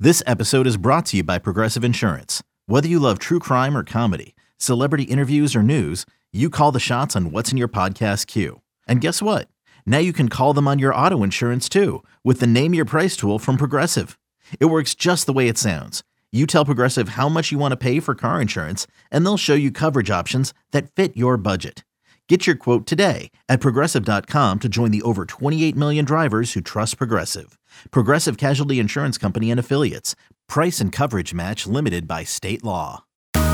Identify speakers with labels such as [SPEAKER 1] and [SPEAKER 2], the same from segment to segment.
[SPEAKER 1] This episode is brought to you by Progressive Insurance. Whether you love true crime or comedy, celebrity interviews or news, you call the shots on what's in your podcast queue. And guess what? Now you can call them on your auto insurance too with the Name Your Price tool from Progressive. It works just the way it sounds. You tell Progressive how much you want to pay for car insurance, and they'll show you coverage options that fit your budget. Get your quote today at Progressive.com to join the over 28 million drivers who trust Progressive. Progressive Casualty Insurance Company and Affiliates. Price and coverage match limited by state law.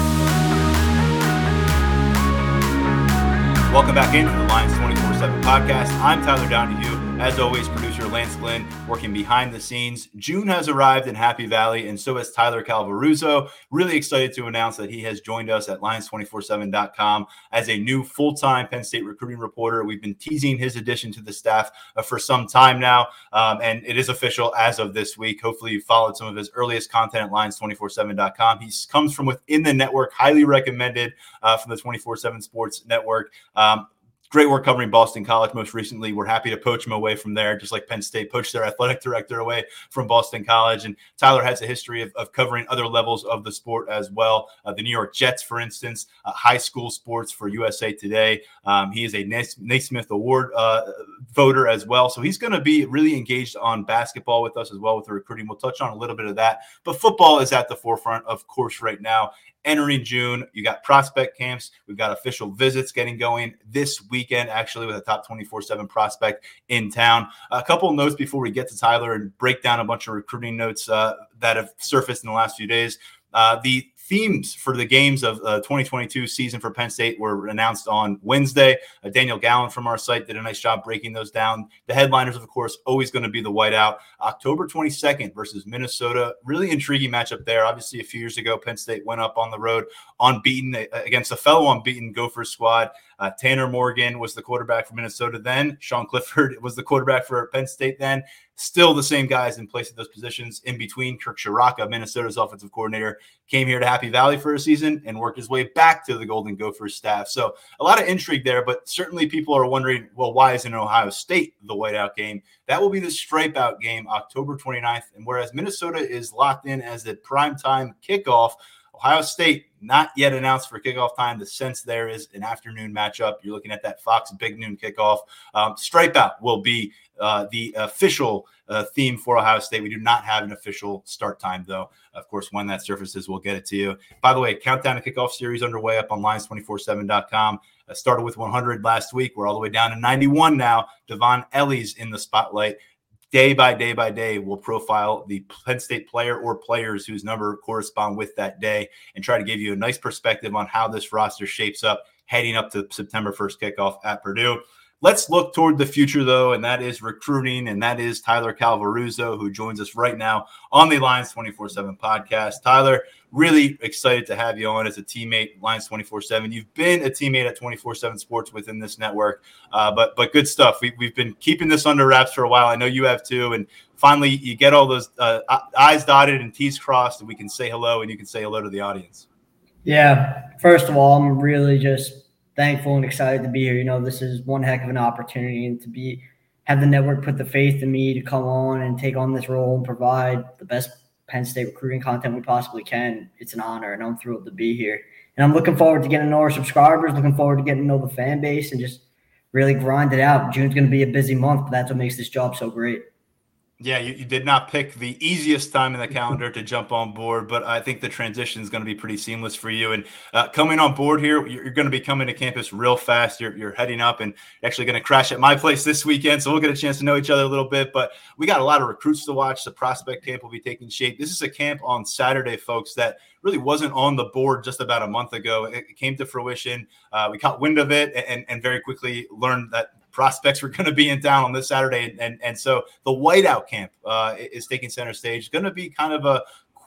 [SPEAKER 2] Welcome back into the Lions 24/7 podcast. I'm Tyler Donahue. As always, producer Lance Glenn working behind the scenes. June has arrived in Happy Valley, and so has Tyler Calvaruso. Really excited to announce that he has joined us at Lions247.com as a new full-time Penn State recruiting reporter. We've been teasing his addition to the staff for some time now, and it is official as of this week. Hopefully you followed some of his earliest content at Lions247.com. He comes from within the network, highly recommended from the 24/7 Sports Network. Great work covering Boston College most recently. We're happy to poach him away from there, just like Penn State poached their athletic director away from Boston College. And Tyler has a history of covering other levels of the sport as well. The New York Jets, for instance, high school sports for USA Today. He is a Naismith Award voter as well. So he's going to be really engaged on basketball with us as well with the recruiting. We'll touch on a little bit of that. But football is at the forefront, of course, right now. Entering June, you got prospect camps. We've got official visits getting going this weekend, actually, with a top 24/7 prospect in town. A couple of notes before we get to Tyler and break down a bunch of recruiting notes that have surfaced in the last few days. The themes for the games of 2022 season for Penn State were announced on Wednesday. Daniel Gallen from our site did a nice job breaking those down. The headliners, of course, always going to be the whiteout. October 22nd versus Minnesota. Really intriguing matchup there. Obviously, a few years ago, Penn State went up on the road unbeaten against a fellow unbeaten Gophers squad. Tanner Morgan was the quarterback for Minnesota then. Sean Clifford was the quarterback for Penn State then. Still the same guys in place at those positions. In between, Kirk Shiraka, Minnesota's offensive coordinator, came here to Happy Valley for a season and worked his way back to the Golden Gophers staff. So a lot of intrigue there, but certainly people are wondering, well, why isn't Ohio State the whiteout game? That will be the stripe out game, October 29th. And whereas Minnesota is locked in as the primetime kickoff, Ohio State not yet announced for kickoff time. The sense there is an afternoon matchup. You're looking at that Fox big noon kickoff. Stripe out will be the official theme for Ohio State. We do not have an official start time, though. Of course, when that surfaces, we'll get it to you. By the way, Countdown to Kickoff series underway up on Lions247.com. Started with 100 last week. We're all the way down to 91 now. Devon Ellie's in the spotlight. Day by day, we'll profile the Penn State player or players whose number correspond with that day and try to give you a nice perspective on how this roster shapes up heading up to September 1st kickoff at Purdue. Let's look toward the future, though, and that is recruiting, and that is Tyler Calvaruso, who joins us right now on the Lions 24/7 podcast. Tyler, really excited to have you on as a teammate, Lions 24/7. You've been a teammate at 24/7 Sports within this network, but good stuff. We've been keeping this under wraps for a while. I know you have too, and finally you get all those I's dotted and T's crossed, and we can say hello, and you can say hello to the audience.
[SPEAKER 3] Yeah, first of all, I'm really just thankful and excited to be here. You know, this is one heck of an opportunity, and to have the network put the faith in me to come on and take on this role and provide the best Penn State recruiting content we possibly can. It's an honor, and I'm thrilled to be here. And I'm looking forward to getting to know our subscribers, looking forward to getting to know the fan base, and just really grind it out. June's going to be a busy month, but that's what makes this job so great.
[SPEAKER 2] Yeah, you did not pick the easiest time in the calendar to jump on board, but I think the transition is going to be pretty seamless for you. And coming on board here, you're going to be coming to campus real fast. You're heading up and actually going to crash at my place this weekend, so we'll get a chance to know each other a little bit. But we got a lot of recruits to watch. The prospect camp will be taking shape. This is a camp on Saturday, folks, that really wasn't on the board just about a month ago. It came to fruition. We caught wind of it and very quickly learned that prospects were going to be in town on this Saturday. And so the whiteout camp is taking center stage. Going to be kind of a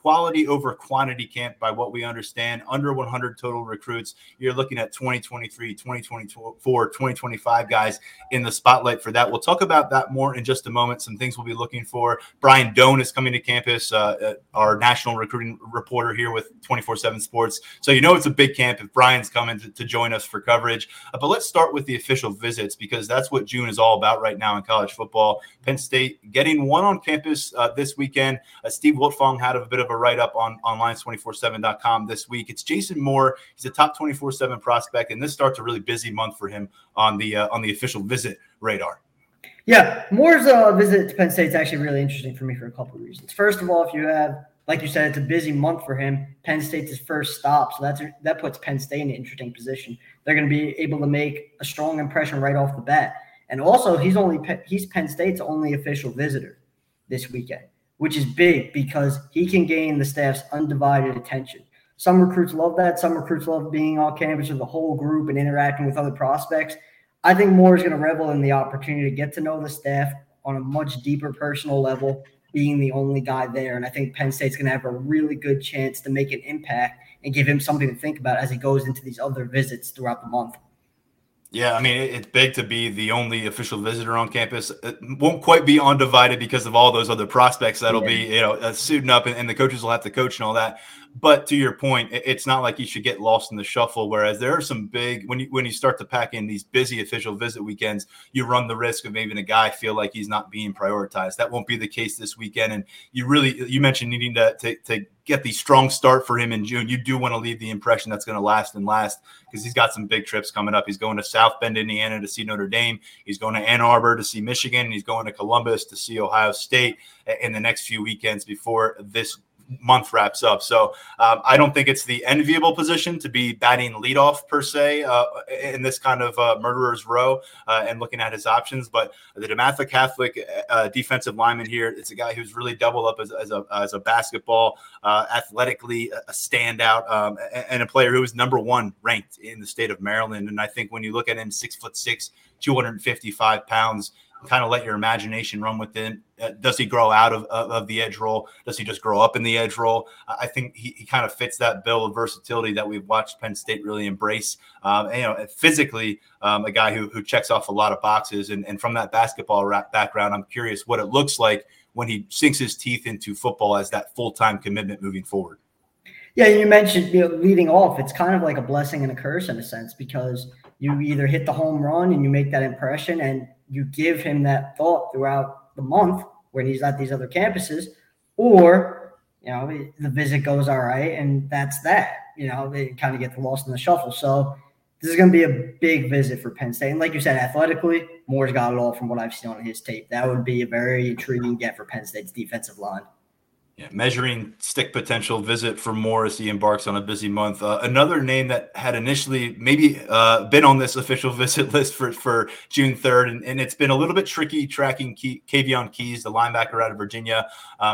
[SPEAKER 2] quality over quantity camp by what we understand. Under 100 total recruits. You're looking at 2023, 2024, 2025 guys in the spotlight for that. We'll talk about that more in just a moment. Some things we'll be looking for. Brian Doan is coming to campus, our national recruiting reporter here with 24/7 Sports. So it's a big camp if Brian's coming to join us for coverage. But let's start with the official visits, because that's what June is all about right now in college football. Penn State getting one on campus this weekend. Steve Wiltfong had a bit of a write-up on Lions247.com this week. It's Jason Moore. He's a top 24/7 prospect, and this starts a really busy month for him on the official visit radar.
[SPEAKER 3] Yeah, Moore's visit to Penn State is actually really interesting for me for a couple of reasons. First of all, if you have, like you said, it's a busy month for him. Penn State's his first stop, so that puts Penn State in an interesting position. They're going to be able to make a strong impression right off the bat. And also, he's Penn State's only official visitor this weekend, which is big because he can gain the staff's undivided attention. Some recruits love that. Some recruits love being on campus with the whole group and interacting with other prospects. I think Moore is going to revel in the opportunity to get to know the staff on a much deeper personal level, being the only guy there. And I think Penn State's going to have a really good chance to make an impact and give him something to think about as he goes into these other visits throughout the month.
[SPEAKER 2] Yeah, I mean, it's big to be the only official visitor on campus. It won't quite be undivided because of all those other prospects that'll be, suiting up, and the coaches will have to coach and all that. But to your point, it's not like you should get lost in the shuffle. Whereas there are some big, when you start to pack in these busy official visit weekends, you run the risk of making a guy feel like he's not being prioritized. That won't be the case this weekend. And you mentioned needing to get the strong start for him in June. You do want to leave the impression that's going to last because he's got some big trips coming up. He's going to South Bend, Indiana to see Notre Dame. He's going to Ann Arbor to see Michigan. And he's going to Columbus to see Ohio State in the next few weekends before this month wraps up. So I don't think it's the enviable position to be batting leadoff per se in this kind of murderer's row and looking at his options. But the DeMatha Catholic defensive lineman here, it's a guy who's really doubled up as a basketball, athletically a standout, and a player who was number one ranked in the state of Maryland. And I think when you look at him, 6'6", 255 pounds, kind of let your imagination run within. Does he grow out of the edge role? Does he just grow up in the edge role? I think he kind of fits that bill of versatility that we've watched Penn State really embrace. Physically, a guy who checks off a lot of boxes. And from that basketball background, I'm curious what it looks like when he sinks his teeth into football as that full-time commitment moving forward.
[SPEAKER 3] Yeah, you mentioned leading off. It's kind of like a blessing and a curse in a sense, because you either hit the home run and you make that impression and you give him that thought throughout the month when he's at these other campuses, or, the visit goes all right and that's that. They kind of get lost in the shuffle. So this is going to be a big visit for Penn State. And like you said, athletically, Moore's got it all from what I've seen on his tape. That would be a very intriguing get for Penn State's defensive line.
[SPEAKER 2] Yeah, measuring stick potential visit for Moore as he embarks on a busy month. Another name that had initially maybe been on this official visit list for June 3rd, and it's been a little bit tricky tracking Kavion Keys, the linebacker out of Virginia.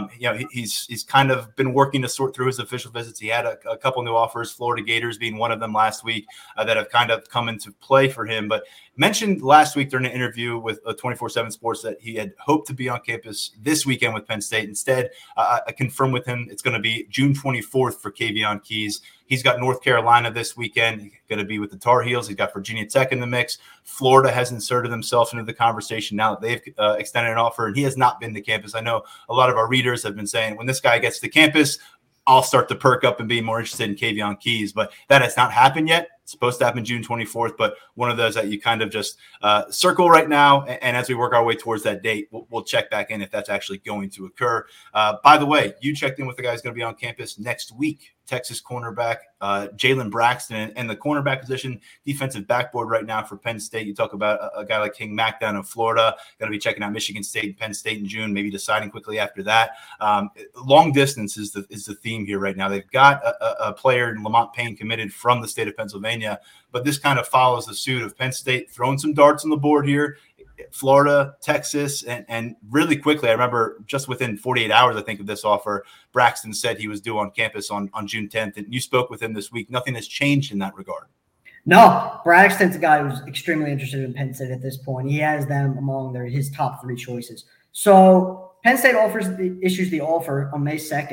[SPEAKER 2] He's kind of been working to sort through his official visits. He had a couple new offers, Florida Gators being one of them last week, that have kind of come into play for him. But mentioned last week during an interview with 24/7 Sports that he had hoped to be on campus this weekend with Penn State. Instead, I confirmed with him it's going to be June 24th for Kavion Keys. He's got North Carolina this weekend. He's going to be with the Tar Heels. He's got Virginia Tech in the mix. Florida has inserted themselves into the conversation now that they've extended an offer, and he has not been to campus. I know a lot of our readers have been saying, when this guy gets to campus, I'll start to perk up and be more interested in Kavion Keys, but that has not happened yet. It's supposed to happen June 24th, but one of those that you kind of just circle right now. And as we work our way towards that date, we'll check back in if that's actually going to occur. By the way, you checked in with the guy who's going to be on campus next week, Texas cornerback Jalen Braxton, and the cornerback position, defensive backboard right now for Penn State. You talk about a guy like King Mack down in Florida, going to be checking out Michigan State and Penn State in June, maybe deciding quickly after that. Long distance is the theme here right now. They've got a player in Lamont Payne committed from the state of Pennsylvania, but this kind of follows the suit of Penn State throwing some darts on the board here. Florida, Texas, and really quickly, I remember just within 48 hours, I think, of this offer, Braxton said he was due on campus on June 10th, and you spoke with him this week. Nothing has changed in that regard.
[SPEAKER 3] No, Braxton's a guy who's extremely interested in Penn State at this point. He has them among his top three choices. So Penn State issues the offer on May 2nd.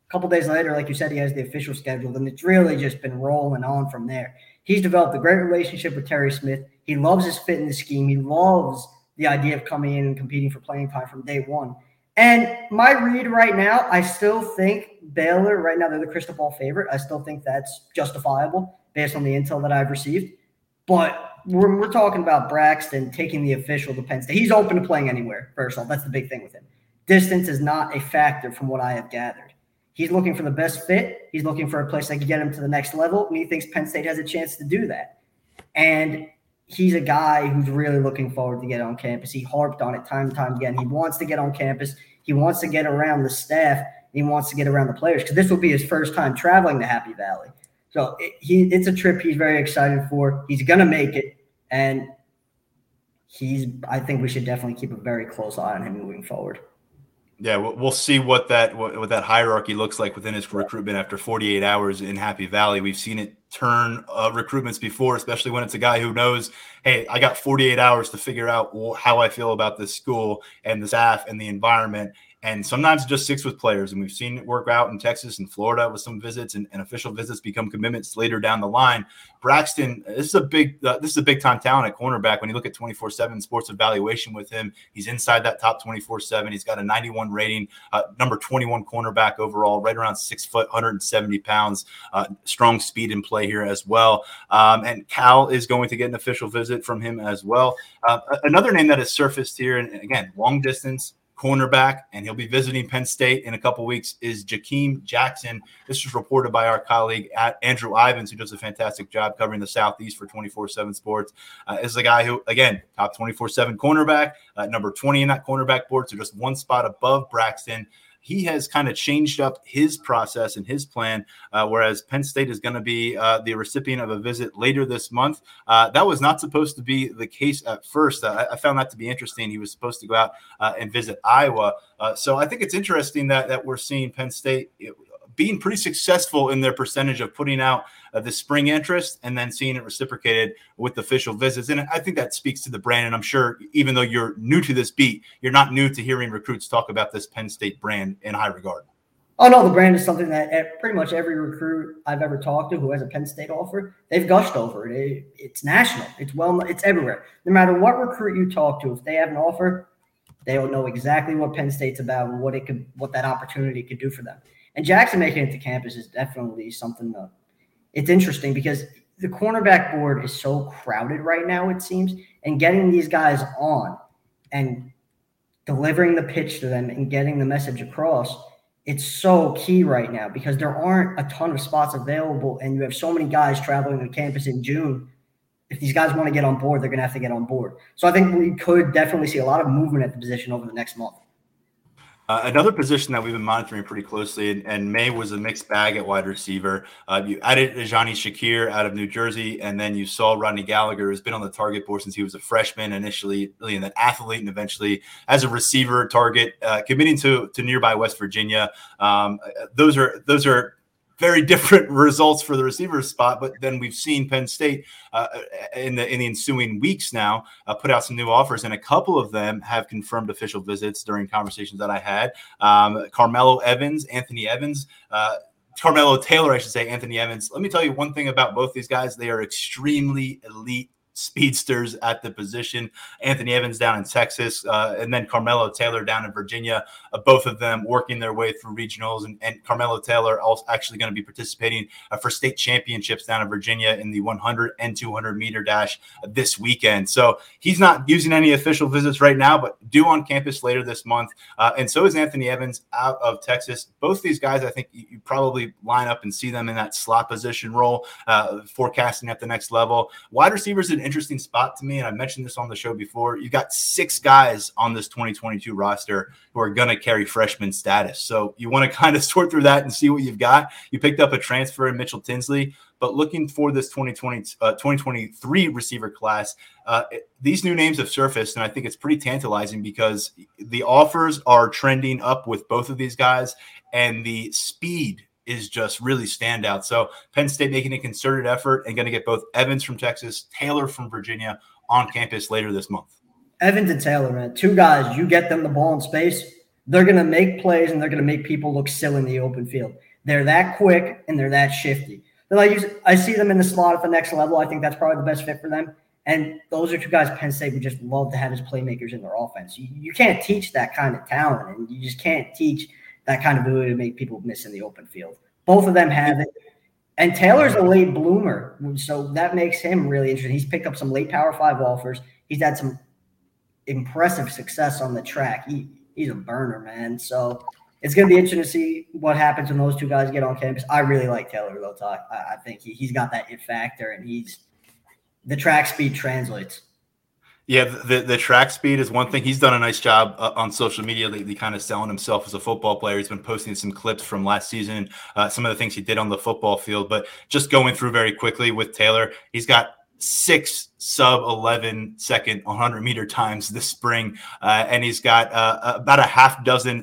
[SPEAKER 3] A couple days later, like you said, he has the official schedule, and it's really just been rolling on from there. He's developed a great relationship with Terry Smith. He loves his fit in the scheme. He loves the idea of coming in and competing for playing time from day one. And my read right now, I still think Baylor, right now, they're the crystal ball favorite. I still think that's justifiable based on the intel that I've received. But we're talking about Braxton taking the official to Penn State. He's open to playing anywhere, first of all. That's the big thing with him. Distance is not a factor from what I have gathered. He's looking for the best fit. He's looking for a place that can get him to the next level, and he thinks Penn State has a chance to do that. And he's a guy who's really looking forward to get on campus. He harped on it time and time again. He wants to get on campus. He wants to get around the staff. He wants to get around the players because this will be his first time traveling to Happy Valley. So it's a trip he's very excited for. He's going to make it, and I think we should definitely keep a very close eye on him moving forward.
[SPEAKER 2] Yeah, we'll see what that hierarchy looks like within his recruitment after 48 hours in Happy Valley. We've seen it turn recruitments before, especially when it's a guy who knows, hey, I got 48 hours to figure out how I feel about this school and the staff and the environment. And sometimes it just sticks with players. And we've seen it work out in Texas and Florida with some visits and official visits become commitments later down the line. Braxton, this is a big time talent at cornerback. When you look at 24/7 sports evaluation with him, he's inside that top 24/7. He's got a 91 rating, number 21 cornerback overall, right around 6 foot, 170 pounds, strong speed in play here as well. And Cal is going to get an official visit from him as well. Another name that has surfaced here, and again, long distance cornerback, and he'll be visiting Penn State in a couple weeks, is Jakeem Jackson. This was reported by our colleague at Andrew Ivins, who does a fantastic job covering the Southeast for 24/7 Sports. Is the guy who, again, top 24/7 cornerback, number 20 in that cornerback board, so just one spot above Braxton. He has kind of changed up his process and his plan, whereas Penn State is going to be the recipient of a visit later this month. That was not supposed to be the case at first. I found that to be interesting. He was supposed to go out and visit Iowa. So I think it's interesting that we're seeing Penn State being pretty successful in their percentage of putting out the spring interest and then seeing it reciprocated with official visits. And I think that speaks to the brand. And I'm sure even though you're new to this beat, you're not new to hearing recruits talk about this Penn State brand in high regard.
[SPEAKER 3] Oh, no, the brand is something that pretty much every recruit I've ever talked to who has a Penn State offer, they've gushed over it. It's national. It's everywhere. No matter what recruit you talk to, if they have an offer, they'll know exactly what Penn State's about and what that opportunity could do for them. And Jackson making it to campus is definitely something it's interesting because the cornerback board is so crowded right now, it seems, and getting these guys on and delivering the pitch to them and getting the message across, it's so key right now because there aren't a ton of spots available and you have so many guys traveling to campus in June. If these guys want to get on board, they're going to have to get on board. So I think we could definitely see a lot of movement at the position over the next month.
[SPEAKER 2] Another position that we've been monitoring pretty closely, and May was a mixed bag at wide receiver. You added Ajani Shakir out of New Jersey, and then you saw Rodney Gallagher, who's been on the target board since he was a freshman initially, and then athlete, and eventually as a receiver target, committing to nearby West Virginia. Those are very different results for the receiver spot, but then we've seen Penn State in the ensuing weeks now put out some new offers, and a couple of them have confirmed official visits during conversations that I had. Carmelo Taylor, I should say, Anthony Evans. Let me tell you one thing about both these guys. They are extremely elite speedsters at the position. Anthony Evans down in Texas, and then Carmelo Taylor down in Virginia, both of them working their way through regionals, and Carmelo Taylor also actually going to be participating for state championships down in Virginia in the 100 and 200 meter dash this weekend. So he's not using any official visits right now, but due on campus later this month. And so is Anthony Evans out of Texas. Both these guys, I think you probably line up and see them in that slot position role, forecasting at the next level. Wide receivers an interesting spot to me, and I mentioned this on the show before. You got 6 guys on this 2022 roster who are going to carry freshman status. So you want to kind of sort through that and see what you've got. You picked up a transfer in Mitchell Tinsley, but looking for this 2023 receiver class, these new names have surfaced, and I think it's pretty tantalizing because the offers are trending up with both of these guys, and the speed is just really standout. So Penn State making a concerted effort and going to get both Evans from Texas, Taylor from Virginia on campus later this month.
[SPEAKER 3] Evans and Taylor, man, 2 guys, you get them the ball in space, they're going to make plays and they're going to make people look silly in the open field. They're that quick and they're that shifty. I see them in the slot at the next level. I think that's probably the best fit for them. And those are two guys Penn State would just love to have as playmakers in their offense. You can't teach that kind of talent, and you just can't teach that kind of ability to make people miss in the open field. Both of them have it. And Taylor's a late bloomer, so that makes him really interesting. He's picked up some late Power 5 offers. He's had some impressive success on the track. He's a burner, man. So it's going to be interesting to see what happens when those two guys get on campus. I really like Taylor, though, Ty. I think he's got that it factor, and the track speed translates. Yeah,
[SPEAKER 2] the track speed is one thing. He's done a nice job on social media lately, kind of selling himself as a football player. He's been posting some clips from last season, some of the things he did on the football field. But just going through very quickly with Taylor, he's got 6 sub-11 second 100-meter times this spring, and he's got about a half dozen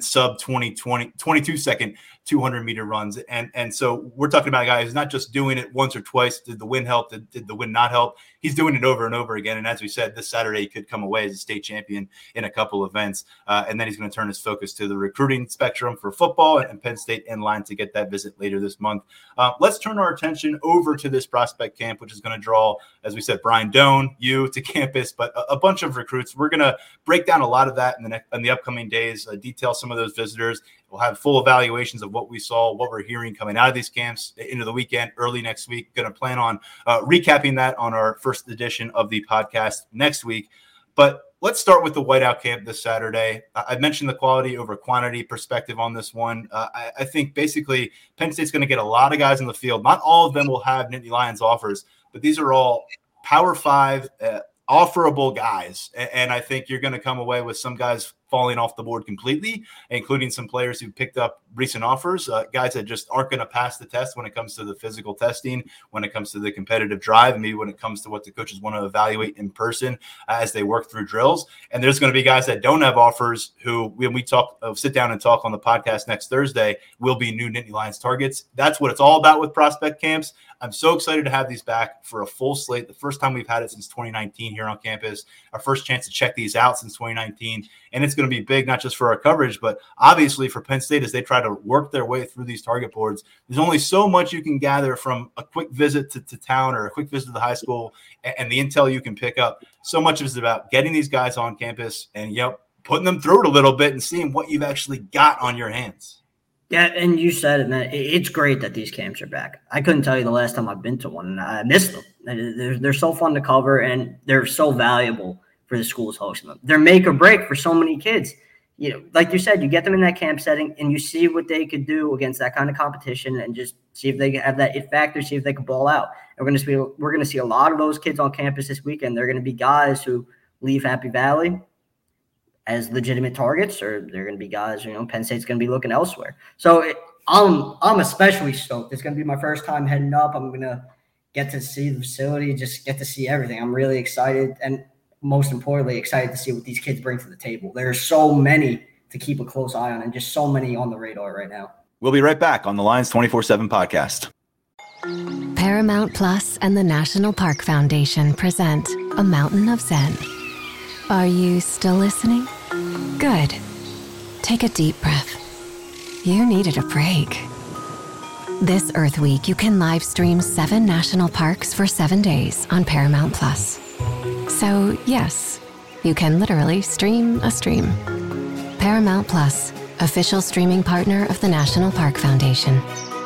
[SPEAKER 2] sub-22 second 200-meter runs. And so we're talking about a guy who's not just doing it once or twice. Did the win help? Did the win not help? He's doing it over and over again. And as we said, this Saturday he could come away as a state champion in a couple events. And then he's going to turn his focus to the recruiting spectrum for football, and Penn State in line to get that visit later this month. Let's turn our attention over to this prospect camp, which is going to draw, as we said, Brian Doan, you to campus, but a bunch of recruits. We're going to break down a lot of that in the upcoming days, detail some of those visitors. We'll have full evaluations of what we saw, what we're hearing coming out of these camps into the weekend, early next week. Going to plan on recapping that on our first edition of the podcast next week. But let's start with the Whiteout camp this Saturday. I mentioned the quality over quantity perspective on this one. I think basically Penn State's going to get a lot of guys in the field. Not all of them will have Nittany Lions offers, but these are all Power 5 offerable guys. And I think you're going to come away with some guys falling off the board completely, including some players who picked up recent offers, guys that just aren't going to pass the test when it comes to the physical testing, when it comes to the competitive drive, and maybe when it comes to what the coaches want to evaluate in person as they work through drills. And there's going to be guys that don't have offers who, when we sit down and talk on the podcast next Thursday, will be new Nittany Lions targets. That's what it's all about with prospect camps. I'm so excited to have these back for a full slate. The first time we've had it since 2019 here on campus, our first chance to check these out since 2019. And it's going to be big, not just for our coverage, but obviously for Penn State as they try to work their way through these target boards. There's only so much you can gather from a quick visit to town or a quick visit to the high school and the intel you can pick up. So much is about getting these guys on campus and, putting them through it a little bit and seeing what you've actually got on your hands.
[SPEAKER 3] Yeah, and you said it, man. It's great that these camps are back. I couldn't tell you the last time I've been to one, and I missed them. They're so fun to cover, and they're so valuable for the schools hosting them. They're make or break for so many kids. Like you said, you get them in that camp setting, and you see what they could do against that kind of competition, and just see if they have that it factor, see if they can ball out. And we're going to see a lot of those kids on campus this weekend. They're going to be guys who leave Happy Valley as legitimate targets, or they're going to be guys, Penn State's going to be looking elsewhere. So I'm especially stoked. It's going to be my first time heading up. I'm going to get to see the facility, just get to see everything. I'm really excited, and most importantly, excited to see what these kids bring to the table. There are so many to keep a close eye on, and just so many on the radar right now.
[SPEAKER 2] We'll be right back on the Lions 24/7 podcast.
[SPEAKER 4] Paramount Plus and the National Park Foundation present A Mountain of Zen. Are you still listening? Good. Take a deep breath. You needed a break. This Earth Week, you can live stream 7 national parks for 7 days on Paramount Plus. So, yes, you can literally stream a stream. Paramount Plus, official streaming partner of the National Park Foundation.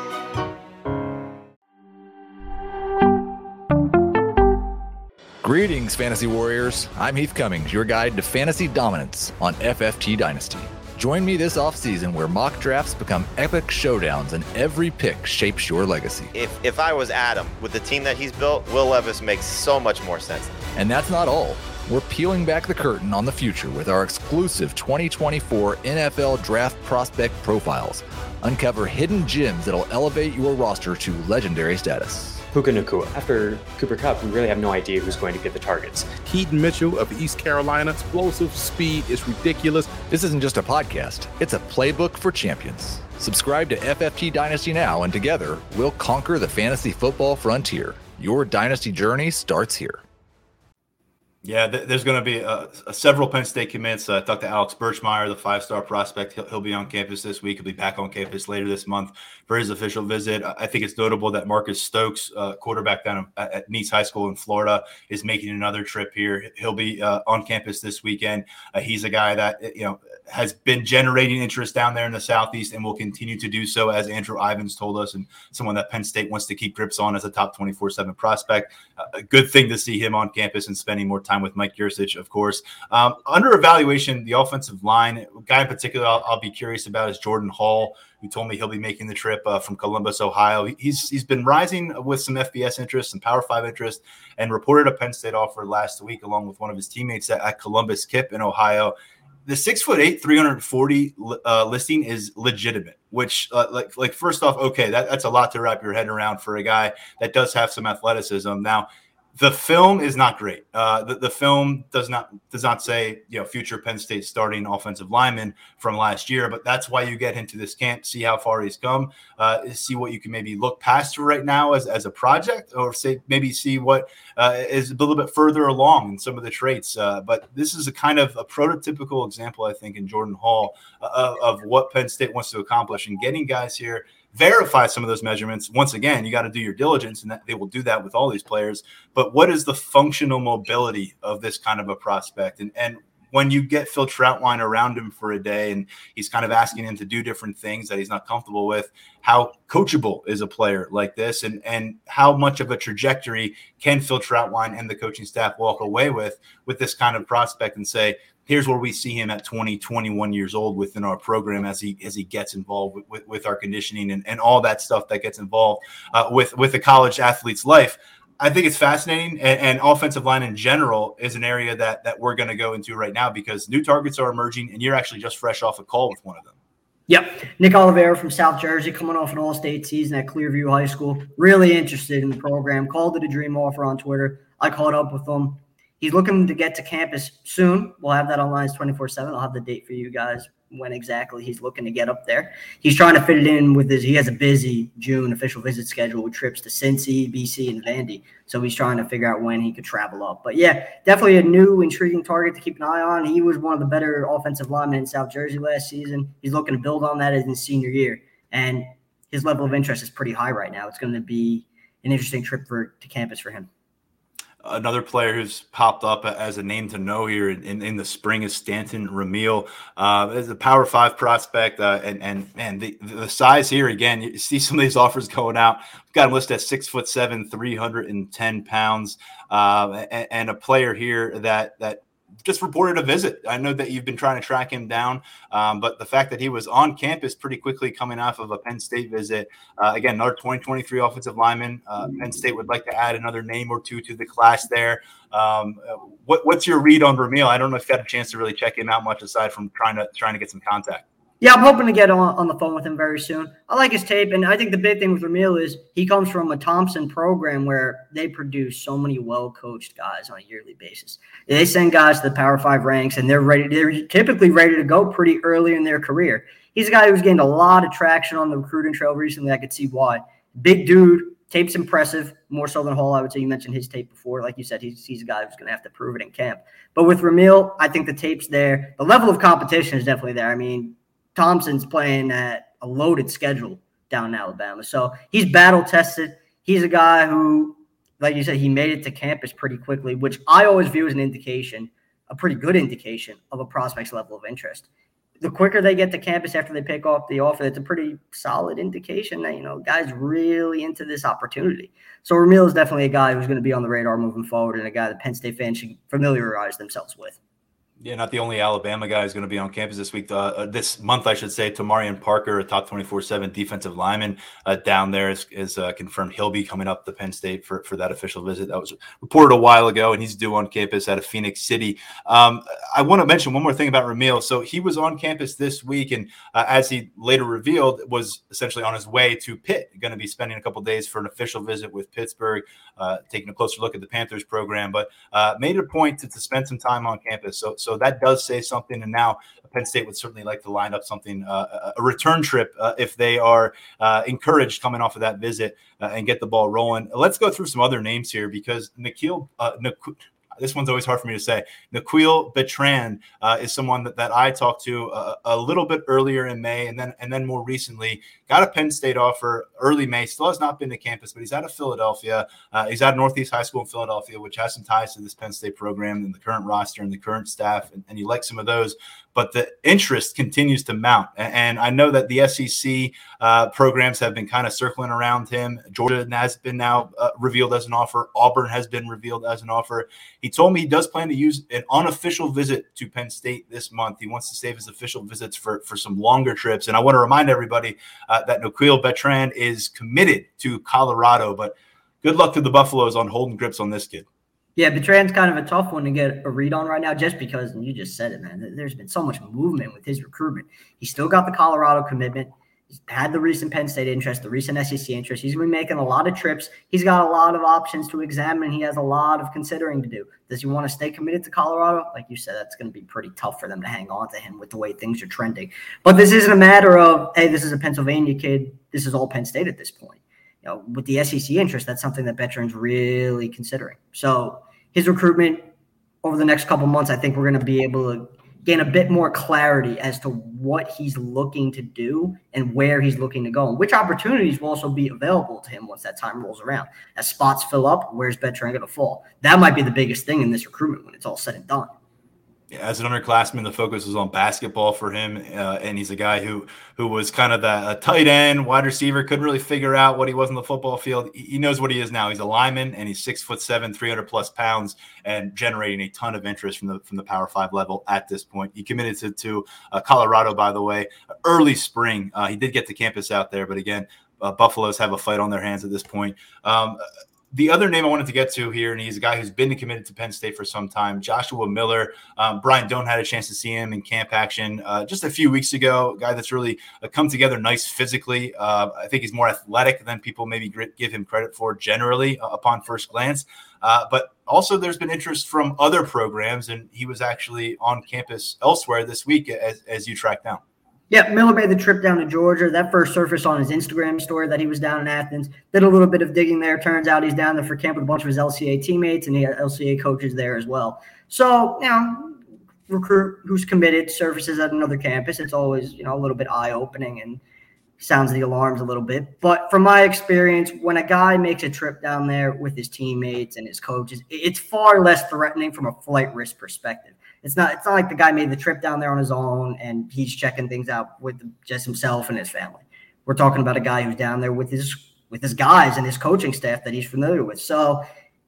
[SPEAKER 5] Greetings, Fantasy Warriors. I'm Heath Cummings, your guide to fantasy dominance on FFT Dynasty. Join me this offseason where mock drafts become epic showdowns and every pick shapes your legacy.
[SPEAKER 6] If I was Adam, with the team that he's built, Will Levis makes so much more sense.
[SPEAKER 5] And that's not all. We're peeling back the curtain on the future with our exclusive 2024 NFL Draft Prospect Profiles. Uncover hidden gems that'll elevate your roster to legendary status.
[SPEAKER 7] Puka Nacua. After Cooper Kupp, we really have no idea who's going to get the targets.
[SPEAKER 8] Keaton Mitchell of East Carolina, explosive speed is ridiculous.
[SPEAKER 5] This isn't just a podcast, it's a playbook for champions. Subscribe to FFT Dynasty now, and together, we'll conquer the fantasy football frontier. Your dynasty journey starts here.
[SPEAKER 2] Yeah, there's going to be several Penn State commits. I talked to Alex Birchmeyer, the 5-star prospect. He'll be on campus this week. He'll be back on campus later this month for his official visit. I think it's notable that Marcus Stokes, quarterback down at Nice High School in Florida, is making another trip here. He'll be on campus this weekend. He's a guy that has been generating interest down there in the Southeast and will continue to do so, as Andrew Ivins told us, and someone that Penn State wants to keep grips on as a top 24/7 prospect. A good thing to see him on campus and spending more time with Mike Yurcich, of course. Under evaluation, the offensive line, a guy in particular I'll be curious about is Jordan Hall, who told me he'll be making the trip from Columbus, Ohio. He's been rising with some FBS interest, some Power 5 interest, and reported a Penn State offer last week along with one of his teammates at Columbus Kip in Ohio. The 6'8", 340 listing is legitimate, which like first off, okay, that's a lot to wrap your head around for a guy that does have some athleticism. Now, the film is not great. The film does not say future Penn State starting offensive lineman from last year, but that's why you get into this camp, see how far he's come, see what you can maybe look past for right now as a project, or maybe see what is a little bit further along in some of the traits. But this is a kind of a prototypical example, I think, in Jordan Hall of what Penn State wants to accomplish, and getting guys here. Verify some of those measurements. Once again, you got to do your diligence, and they will do that with all these players. But what is the functional mobility of this kind of a prospect? And when you get Phil Trautwein around him for a day and he's kind of asking him to do different things that he's not comfortable with, how coachable is a player like this, and how much of a trajectory can Phil Trautwein and the coaching staff walk away with this kind of prospect and say, here's where we see him at 20, 21 years old within our program as he gets involved with our conditioning and all that stuff that gets involved with a college athlete's life. I think it's fascinating, and offensive line in general is an area that we're going to go into right now because new targets are emerging, and you're actually just fresh off a call with one of them.
[SPEAKER 3] Yep. Nick Oliveira from South Jersey, coming off an all-state season at Clearview High School. Really interested in the program. Called it a dream offer on Twitter. I caught up with him. He's looking to get to campus soon. We'll have that on Lions 24/7. I'll have the date for you guys when exactly he's looking to get up there. He's trying to fit it in with he has a busy June official visit schedule with trips to Cincy, BC, and Vandy. So he's trying to figure out when he could travel up. But yeah, definitely a new, intriguing target to keep an eye on. He was one of the better offensive linemen in South Jersey last season. He's looking to build on that in his senior year. And his level of interest is pretty high right now. It's going to be an interesting trip to campus for him.
[SPEAKER 2] Another player who's popped up as a name to know here in the spring is Stanton Ramil. As a Power 5 prospect, and man, the size here, again, you see some of these offers going out. We've got him listed at 6'7", 310 pounds, and a player here that just reported a visit. I know that you've been trying to track him down, but the fact that he was on campus pretty quickly coming off of a Penn State visit, again, another 2023 offensive lineman. Penn State would like to add another name or two to the class there. What's your read on Ramil? I don't know if you had a chance to really check him out much aside from trying to get some contact.
[SPEAKER 3] Yeah, I'm hoping to get on the phone with him very soon. I like his tape, and I think the big thing with Ramil is he comes from a Thompson program where they produce so many well-coached guys on a yearly basis. They send guys to the Power 5 ranks, and they're typically ready to go pretty early in their career. He's a guy who's gained a lot of traction on the recruiting trail recently. I could see why. Big dude, tape's impressive, more so than Hall, I would say. You mentioned his tape before. Like you said, he's a guy who's going to have to prove it in camp. But with Ramil, I think the tape's there. The level of competition is definitely there. I mean, Thompson's playing at a loaded schedule down in Alabama. So he's battle-tested. He's a guy who, like you said, he made it to campus pretty quickly, which I always view as an indication, a pretty good indication of a prospect's level of interest. The quicker they get to campus after they pick off the offer, it's a pretty solid indication that, guys really into this opportunity. So Ramil is definitely a guy who's going to be on the radar moving forward and a guy that Penn State fans should familiarize themselves with.
[SPEAKER 2] Yeah, not the only Alabama guy who's going to be on campus this week. This month, I should say, Tamarian Parker, a top 24/7 defensive lineman down there, is confirmed he'll be coming up to Penn State for that official visit. That was reported a while ago, and he's due on campus out of Phoenix City. I want to mention one more thing about Ramil. So he was on campus this week, and as he later revealed, was essentially on his way to Pitt, going to be spending a couple days for an official visit with Pittsburgh, taking a closer look at the Panthers program, but made it a point to spend some time on campus. So that does say something, and now Penn State would certainly like to line up something, a return trip, if they are encouraged coming off of that visit and get the ball rolling. Let's go through some other names here because this one's always hard for me to say. Naquil Bertrand is someone that I talked to a little bit earlier in May, and then more recently got a Penn State offer early May. Still has not been to campus, but he's out of Philadelphia. He's out of Northeast High School in Philadelphia, which has some ties to this Penn State program and the current roster and the current staff, and you like some of those. But the interest continues to mount. And I know that the SEC programs have been kind of circling around him. Georgia has been now revealed as an offer. Auburn has been revealed as an offer. He told me he does plan to use an unofficial visit to Penn State this month. He wants to save his official visits for some longer trips. And I want to remind everybody that Naquil Bertrand is committed to Colorado. But good luck to the Buffaloes on holding grips on this kid.
[SPEAKER 3] Yeah, Bertrand's kind of a tough one to get a read on right now just because, and you just said it, man, there's been so much movement with his recruitment. He's still got the Colorado commitment. He's had the recent Penn State interest, the recent SEC interest. He's been making a lot of trips. He's got a lot of options to examine. He has a lot of considering to do. Does he want to stay committed to Colorado? Like you said, that's going to be pretty tough for them to hang on to him with the way things are trending. But this isn't a matter of, hey, this is a Pennsylvania kid. This is all Penn State at this point. You know, with the SEC interest, that's something that Bertrand's really considering. So his recruitment over the next couple months, I think we're going to be able to gain a bit more clarity as to what he's looking to do and where he's looking to go and which opportunities will also be available to him once that time rolls around. As spots fill up, where's Bertrand going to fall? That might be the biggest thing in this recruitment when it's all said and done.
[SPEAKER 2] Yeah, as an underclassman, the focus was on basketball for him, and he's a guy who was kind of a tight end, wide receiver, couldn't really figure out what he was on the football field. He knows what he is now. He's a lineman, and he's 6'7", 300+ pounds, and generating a ton of interest from the Power 5 level at this point. He committed to Colorado, by the way, early spring. He did get to campus out there, but again, Buffaloes have a fight on their hands at this point. The other name I wanted to get to here, and he's a guy who's been committed to Penn State for some time, Joshua Miller. Brian Doan had a chance to see him in camp action just a few weeks ago, a guy that's really come together nice physically. I think he's more athletic than people maybe give him credit for generally upon first glance. But also there's been interest from other programs, and he was actually on campus elsewhere this week as you track down.
[SPEAKER 3] Yeah, Miller made the trip down to Georgia. That first surfaced on his Instagram story that he was down in Athens. Did a little bit of digging there. Turns out he's down there for camp with a bunch of his LCA teammates, and he had LCA coaches there as well. So, recruit who's committed surfaces at another campus. It's always, a little bit eye-opening and sounds the alarms a little bit. But from my experience, when a guy makes a trip down there with his teammates and his coaches, it's far less threatening from a flight risk perspective. It's not like the guy made the trip down there on his own and he's checking things out with just himself and his family. We're talking about a guy who's down there with his guys and his coaching staff that he's familiar with. So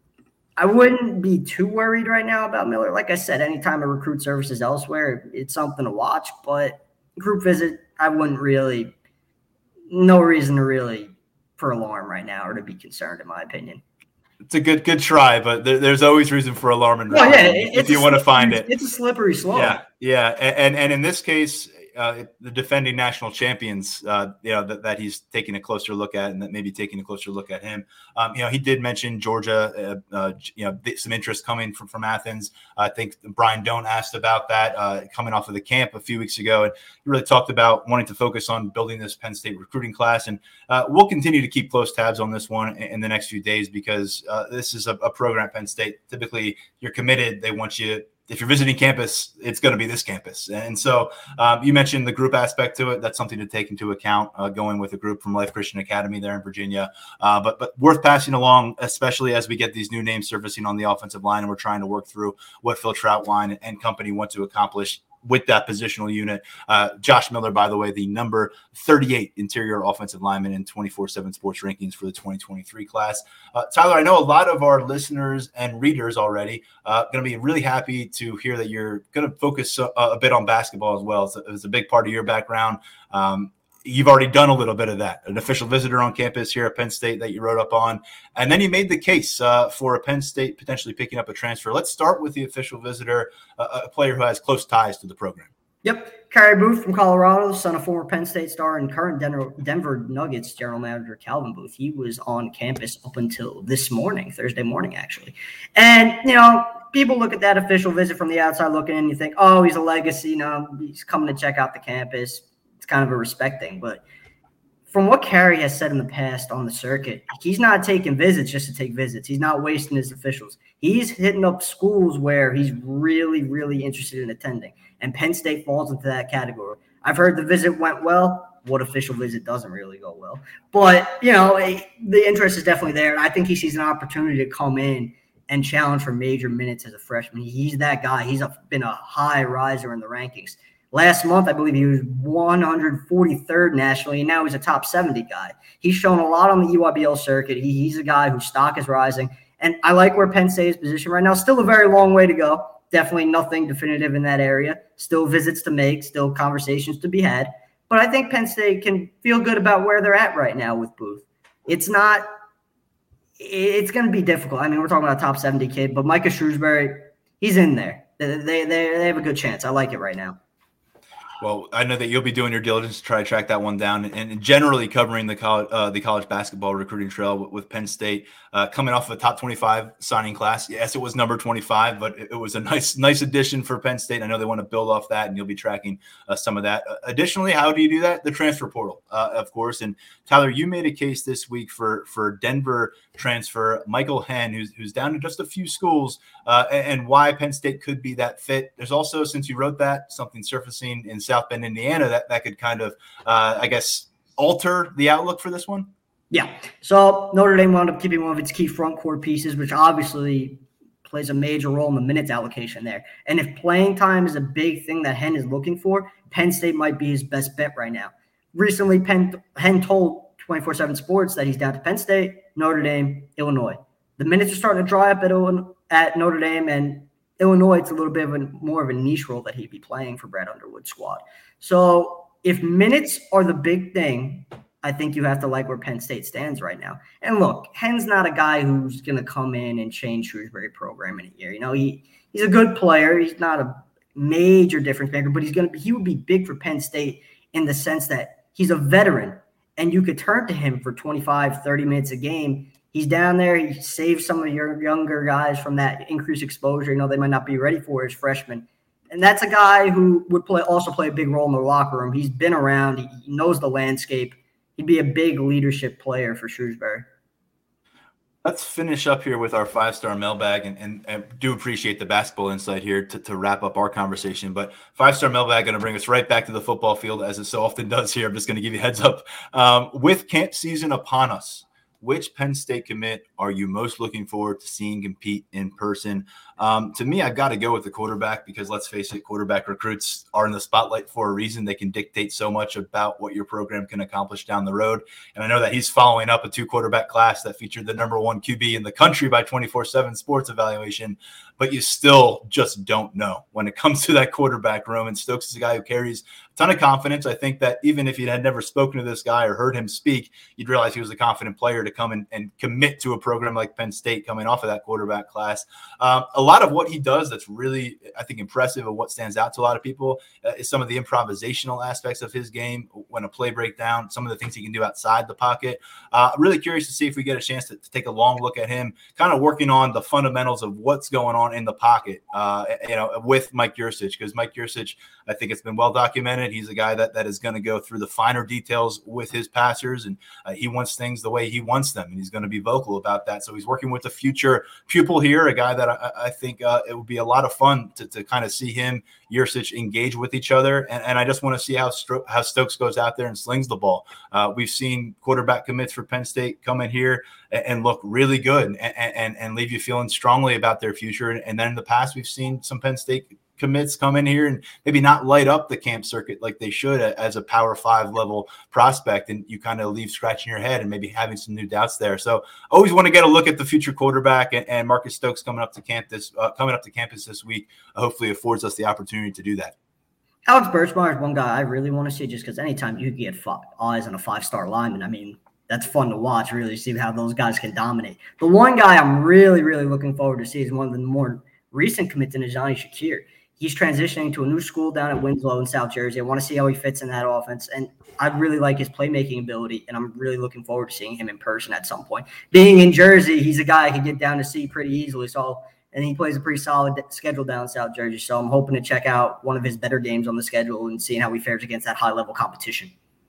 [SPEAKER 3] I wouldn't be too worried right now about Miller. Like I said, anytime a recruit services elsewhere, it's something to watch. But group visit, I wouldn't really – no reason to really for alarm right now or to be concerned, in my opinion.
[SPEAKER 2] It's a good try, but there's always reason for alarm and if you want to find it.
[SPEAKER 3] It's a slippery slope.
[SPEAKER 2] Yeah, and in this case, the defending national champions, that he's taking a closer look at, and that maybe taking a closer look at him. He did mention Georgia, some interest coming from Athens. I think Brian Doan asked about that coming off of the camp a few weeks ago, and he really talked about wanting to focus on building this Penn State recruiting class. And we'll continue to keep close tabs on this one in the next few days because this is a program at Penn State. Typically, you're committed. They want you. If you're visiting campus, it's going to be this campus. And so you mentioned the group aspect to it. That's something to take into account going with a group from Life Christian Academy there in Virginia. But worth passing along, especially as we get these new names surfacing on the offensive line and we're trying to work through what Phil Trautwein and company want to accomplish with that positional unit. Josh Miller, by the way, the number 38 interior offensive lineman in 24/7 Sports rankings for the 2023 class. Tyler, I know a lot of our listeners and readers already going to be really happy to hear that you're going to focus a bit on basketball as well. It's a big part of your background. You've already done a little bit of that, an official visitor on campus here at Penn State that you wrote up on. And then you made the case for a Penn State potentially picking up a transfer. Let's start with the official visitor, a player who has close ties to the program.
[SPEAKER 3] Yep. Kyrie Booth from Colorado, son of former Penn State star and current Denver Nuggets general manager Calvin Booth. He was on campus up until this morning, Thursday morning, actually. And, people look at that official visit from the outside looking in and you think, oh, he's a legacy. He's coming to check out the campus. It's kind of a respect thing. But from what Carey has said in the past on the circuit, he's not taking visits just to take visits. He's not wasting his officials. He's hitting up schools where he's really, really interested in attending. And Penn State falls into that category. I've heard the visit went well. What official visit doesn't really go well? But, the interest is definitely there. And I think he sees an opportunity to come in and challenge for major minutes as a freshman. He's that guy. He's been a high riser in the rankings. Last month, I believe he was 143rd nationally, and now he's a top 70 guy. He's shown a lot on the EYBL circuit. He's a guy whose stock is rising, and I like where Penn State is positioned right now. Still a very long way to go. Definitely nothing definitive in that area. Still visits to make, still conversations to be had. But I think Penn State can feel good about where they're at right now with Booth. It's going to be difficult. I mean, we're talking about a top 70 kid, but Micah Shrewsbury, he's in there. They have a good chance. I like it right now.
[SPEAKER 2] Well, I know that you'll be doing your diligence to try to track that one down, and generally covering the college basketball recruiting trail with Penn State coming off of a top 25 signing class. Yes, it was number 25, but it was a nice addition for Penn State. I know they want to build off that, and you'll be tracking some of that. Additionally, how do you do that? The transfer portal, of course. And Tyler, you made a case this week for Denver transfer Michael Henn, who's down to just a few schools, and why Penn State could be that fit. There's also, since you wrote that, something surfacing in South Bend, Indiana, that could kind of, alter the outlook for this one?
[SPEAKER 3] Yeah. So Notre Dame wound up keeping one of its key front court pieces, which obviously plays a major role in the minutes allocation there. And if playing time is a big thing that Henn is looking for, Penn State might be his best bet right now. Recently, Henn told 24/7 Sports that he's down to Penn State, Notre Dame, Illinois. The minutes are starting to dry up at Notre Dame, and Illinois, it's a little bit more of a niche role that he'd be playing for Brad Underwood's squad. So if minutes are the big thing, I think you have to like where Penn State stands right now. And look, Henn's not a guy who's going to come in and change Shrewsbury program in a year. He's a good player. He's not a major difference maker, but he would be big for Penn State in the sense that he's a veteran, and you could turn to him for 25, 30 minutes a game. He's down there. He saves some of your younger guys from that increased exposure. They might not be ready for as freshmen. And that's a guy who would also play a big role in the locker room. He's been around. He knows the landscape. He'd be a big leadership player for Shrewsbury.
[SPEAKER 2] Let's finish up here with our 5-star mailbag, and I do appreciate the basketball insight here to wrap up our conversation. But 5-star mailbag going to bring us right back to the football field, as it so often does here. I'm just going to give you a heads up. With camp season upon us, which Penn State commit are you most looking forward to seeing compete in person? To me, I've got to go with the quarterback because, let's face it, quarterback recruits are in the spotlight for a reason. They can dictate so much about what your program can accomplish down the road. And I know that he's following up a 2-quarterback class that featured the number 1 QB in the country by 24/7 Sports evaluation, but you still just don't know when it comes to that quarterback room. And Stokes is a guy who carries a ton of confidence. I think that even if you had never spoken to this guy or heard him speak, you'd realize he was a confident player to come and commit to a program like Penn State coming off of that quarterback class. A lot of what he does that's really, I think, impressive and what stands out to a lot of people is some of the improvisational aspects of his game when a play breaks down, some of the things he can do outside the pocket. Really curious to see if we get a chance to take a long look at him, kind of working on the fundamentals of what's going on in the pocket, with Mike Yurcich, because Mike Yurcich, I think it's been well documented. He's a guy that is going to go through the finer details with his passers, and he wants things the way he wants them, and he's going to be vocal about that. So he's working with a future pupil here, a guy that I think it would be a lot of fun to kind of see him, Yurcich, engage with each other. And I just want to see how Stokes goes out there and slings the ball. We've seen quarterback commits for Penn State come in here and look really good and leave you feeling strongly about their future. And then in the past, we've seen some Penn State commits come in here and maybe not light up the camp circuit like they should as a Power 5 level prospect, and you kind of leave scratching your head and maybe having some new doubts there. So always want to get a look at the future quarterback, and Marcus Stokes coming up to campus this week hopefully affords us the opportunity to do that.
[SPEAKER 3] Alex Birchmeier is one guy I really want to see, just because anytime you get eyes on a 5-star lineman, I mean, that's fun to watch, really see how those guys can dominate. The one guy I'm really, really looking forward to see is one of the more recent commits in Johnny Shakir. He's transitioning to a new school down at Winslow in South Jersey. I want to see how he fits in that offense. And I really like his playmaking ability, and I'm really looking forward to seeing him in person at some point. Being in Jersey, he's a guy I can get down to see pretty easily. And he plays a pretty solid schedule down in South Jersey. So I'm hoping to check out one of his better games on the schedule and seeing how he fares against that high-level competition.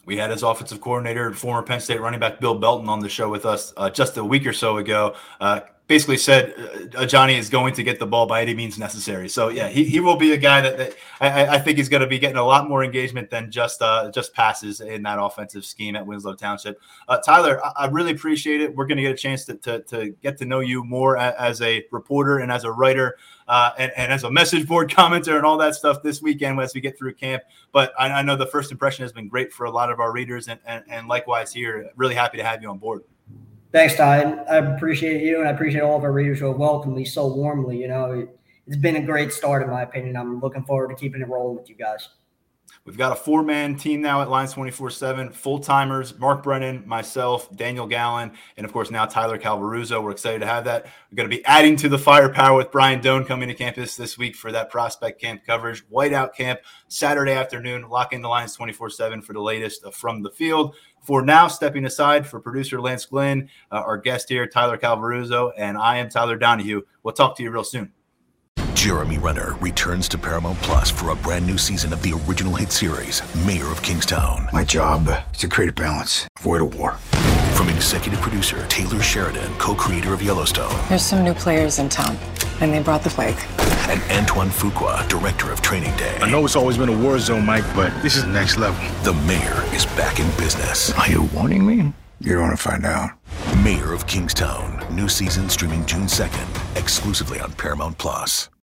[SPEAKER 2] We had his offensive coordinator, former Penn State running back Bill Belton, on the show with us just a week or so ago. Basically said Johnny is going to get the ball by any means necessary. So yeah, he will be a guy that I think he's going to be getting a lot more engagement than just passes in that offensive scheme at Winslow Township. Tyler, I really appreciate it. We're going to get a chance to get to know you more as a reporter and as a writer and as a message board commenter and all that stuff this weekend as we get through camp. But I know the first impression has been great for a lot of our readers and likewise here. Really happy to have you on board.
[SPEAKER 3] Thanks, Ty. I appreciate you, and I appreciate all of our readers who have welcomed me so warmly. It's been a great start, in my opinion. I'm looking forward to keeping it rolling with you guys.
[SPEAKER 2] We've got a 4-man team now at Lions 24/7, full-timers, Mark Brennan, myself, Daniel Gallen, and, of course, now Tyler Calvaruso. We're excited to have that. We're going to be adding to the firepower with Brian Doan coming to campus this week for that prospect camp coverage. Whiteout camp, Saturday afternoon. Lock in the Lions 24/7 for the latest from the field. For now, stepping aside for producer Lance Glenn, our guest here, Tyler Calvaruso, and I am Tyler Donahue. We'll talk to you real soon.
[SPEAKER 9] Jeremy Renner returns to Paramount Plus for a brand new season of the original hit series, Mayor of Kingstown.
[SPEAKER 10] My job is to create a balance, avoid a war.
[SPEAKER 9] From executive producer Taylor Sheridan, co-creator of Yellowstone.
[SPEAKER 11] There's some new players in town, and they brought the plague.
[SPEAKER 9] And Antoine Fuqua, director of Training Day.
[SPEAKER 10] I know it's always been a war zone, Mike, but this is next level.
[SPEAKER 9] The Mayor is back in business.
[SPEAKER 10] Are you warning me? You're going to find out.
[SPEAKER 9] Mayor of Kingstown. New season streaming June 2nd, exclusively on Paramount Plus.